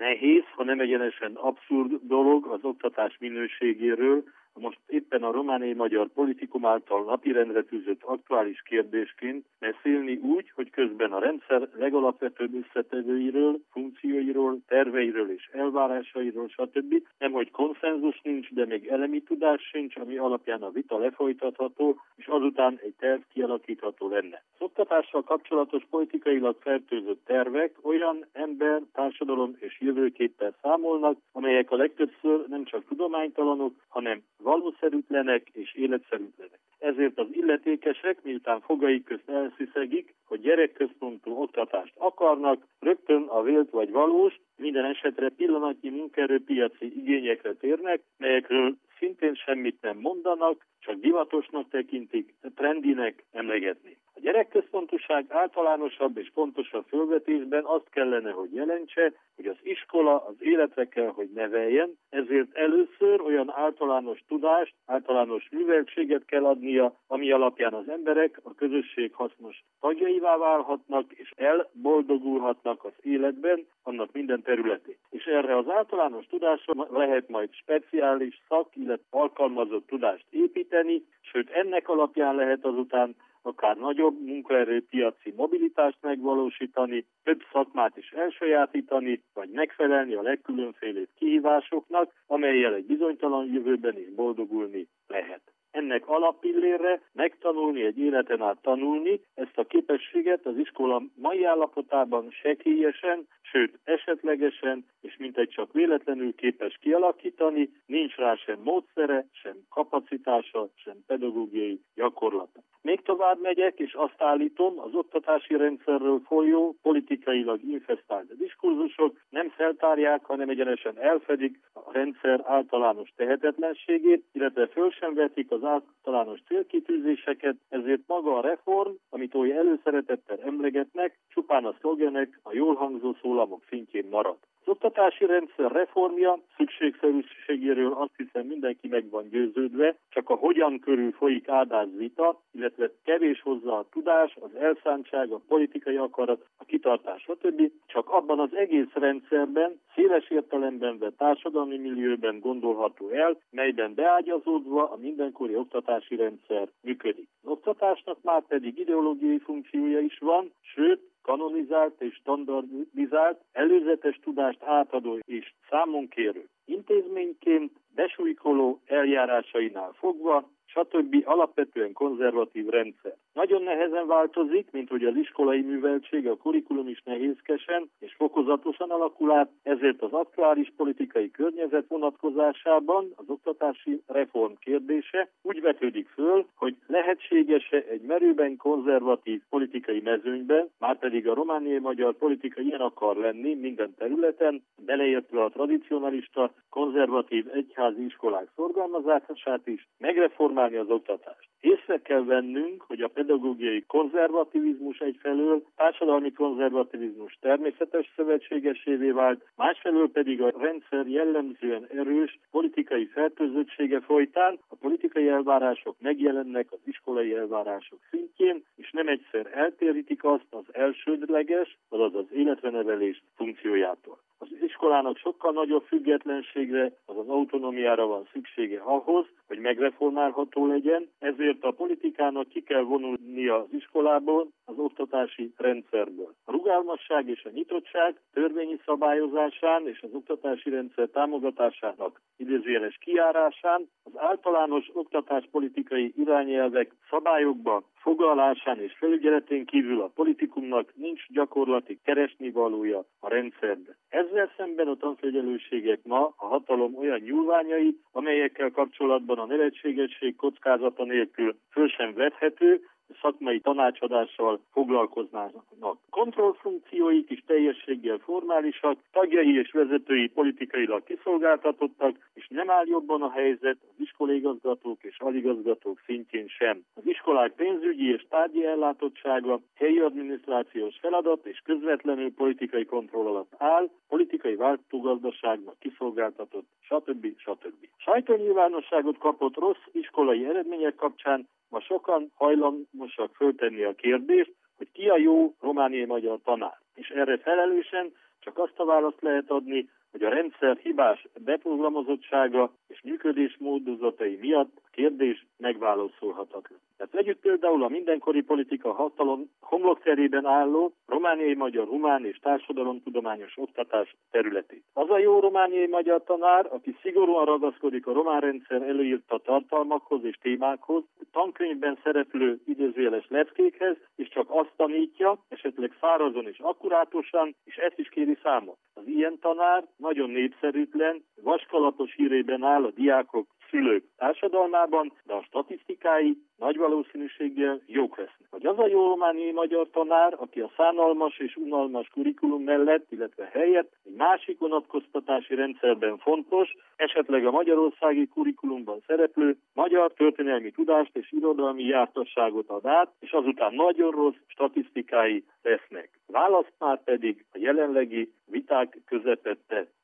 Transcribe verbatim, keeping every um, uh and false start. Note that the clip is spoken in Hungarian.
nehéz, ha nem egyenesen abszurd dolog az oktatás minőségéről, most éppen a romániai magyar politikum által napirendre tűzött aktuális kérdésként beszélni úgy, hogy közben a rendszer legalapvetőbb összetevőiről, funkcióiról, terveiről és elvárásairól, stb. Nemhogy konszenzus nincs, de még elemi tudás sincs, ami alapján a vita lefolytatható, és azután egy terv kialakítható lenne. Az oktatással kapcsolatos politikailag fertőzött tervek olyan ember, társadalom és jövőképpel számolnak, amelyek a legtöbbször nem csak tudománytalanok, hanem valószerűtlenek és életszerűtlenek. Ezért az illetékesek, miután fogaik közt elsziszegik, hogy gyerekközpontú oktatást akarnak, rögtön a vélt vagy valós, minden esetre pillanatnyi munkaerőpiaci igényekre térnek, melyekről szintén semmit nem mondanak, csak divatosnak tekintik, trendinek emlegetni. A gyerekközpontúság általánosabb és pontosabb fölvetésben azt kellene, hogy jelentse, hogy az iskola az életre kell, hogy neveljen, ezért először olyan általános tudást, általános műveltséget kell adnia, ami alapján az emberek a közösség hasznos tagjaivá válhatnak, és elboldogulhatnak az életben, annak minden területén. És erre az általános tudásra lehet majd speciális szak, illetve alkalmazott tudást építeni, sőt ennek alapján lehet azután akár nagyobb munkaerőpiaci mobilitást megvalósítani, több szakmát is elsajátítani, vagy megfelelni a legkülönfélébb kihívásoknak, amellyel egy bizonytalan jövőben is boldogulni lehet. Ennek alappillérre megtanulni, egy életen át tanulni, ezt a képességet az iskola mai állapotában sekélyesen, sőt esetlegesen, és mintegy csak véletlenül képes kialakítani, nincs rá sem módszere, sem kapacitása, sem pedagógiai gyakorlata. Még tovább megyek, és azt állítom, az oktatási rendszerről folyó, politikailag infesztált diskurzusok nem feltárják, hanem egyenesen elfedik a rendszer általános tehetetlenségét, illetve föl sem vetik az általános célkitűzéseket, ezért maga a reform, amit oly előszeretettel emlegetnek, csupán a szlogenek, a jól hangzó szólamok szintjén marad. Az oktatási rendszer reformja szükségszerűségéről azt hiszem mindenki meg van győződve, csak a hogyan körül folyik áldás vita, illetve kevés hozzá a tudás, az elszántság, a politikai akarat, a kitartás, stb. Csak abban az egész rendszerben, széles értelemben vett társadalmi millióben gondolható el, melyben beágyazódva a mindenkori oktatási rendszer működik. Az oktatásnak már pedig ideológiai funkciója is van, sőt, kanonizált és standardizált, előzetes tudást átadó és számonkérő intézményként, besújkoló eljárásainál fogva, stb. Alapvetően konzervatív rendszer. Nagyon nehezen változik, mint hogy az iskolai műveltség, a kurikulum is nehézkesen és fokozatosan alakul át, ezért az aktuális politikai környezet vonatkozásában az oktatási reform kérdése úgy vetődik föl, hogy lehetséges-e egy merőben konzervatív politikai mezőnyben, márpedig a romániai magyar politika ilyen akar lenni minden területen, beleértve a tradicionalista, konzervatív egyházi iskolák szorgalmazását is, megreformálni az oktatást. Észre kell vennünk, hogy a pedagógiai konzervativizmus egyfelől, társadalmi konzervativizmus természetes szövetségesévé vált, másfelől pedig a rendszer jellemzően erős politikai fertőzöttsége folytán a politikai elvárások megjelennek az iskolai elvárások szintjén, és nem egyszer eltérítik azt az elsődleges, azaz az életrenevelés funkciójától. Az iskolának sokkal nagyobb függetlenségre, azaz autonómiára van szüksége ahhoz, hogy megreformálható legyen, ezért a politikának ki kell vonulnia az iskolából, az oktatási rendszerből. A rugalmasság és a nyitottság törvényi szabályozásán és az oktatási rendszer támogatásának idézőjeles kijárásán, az általános oktatáspolitikai irányelvek szabályokba foglalásán és felügyeletén kívül a politikumnak nincs gyakorlati keresnivalója a rendszerben. Ezzel szemben a tanfelügyelőségek ma a hatalom olyan nyúlványai, amelyekkel kapcsolatban a nevetségesség kockázata nélkül föl sem vethető, szakmai tanácsadással foglalkoznának. Kontrollfunkcióik is teljességgel formálisak, tagjai és vezetői politikailag kiszolgáltatottak, és nem áll jobban a helyzet az iskolaigazgatók és aligazgatók szintjén sem. Az iskolák pénzügyi és tárgyi ellátottsága, helyi adminisztrációs feladat és közvetlenül politikai kontroll alatt áll, politikai váltógazdaságnak kiszolgáltatott, stb. stb. Sajtónyilvánosságot kapott rossz iskolai eredmények kapcsán ma sokan hajlamosak föltenni a kérdést, hogy ki a jó romániai magyar tanár. És erre felelősen csak azt a választ lehet adni, hogy a rendszer hibás beprogramozottsága és működésmódozatai miatt a kérdés megválaszolhatatlan. Tehát vegyük például a mindenkori politika hatalom homlokterében álló romániai magyar humán és társadalomtudományos oktatás területét. Az a jó romániai magyar tanár, aki szigorúan ragaszkodik a román rendszer előírta tartalmakhoz és témákhoz, tankönyvben szereplő idézőjeles leckékhez, és csak azt tanítja, esetleg szárazon és akkurátusan, és ezt is kéri számon. Az ilyen tanár nagyon népszerűtlen, vaskalapos hírében áll a diákok, szülők társadalmában, de a statisztikái nagy valószínűséggel jók lesznek. Vagy az a jó romániai magyar tanár, aki a szánalmas és unalmas kurikulum mellett, illetve helyett egy másik vonatkoztatási rendszerben fontos, esetleg a magyarországi kurikulumban szereplő magyar történelmi tudást és irodalmi jártasságot ad át, és azután nagyon rossz statisztikái lesznek. Választ már pedig a jelenlegi viták közepette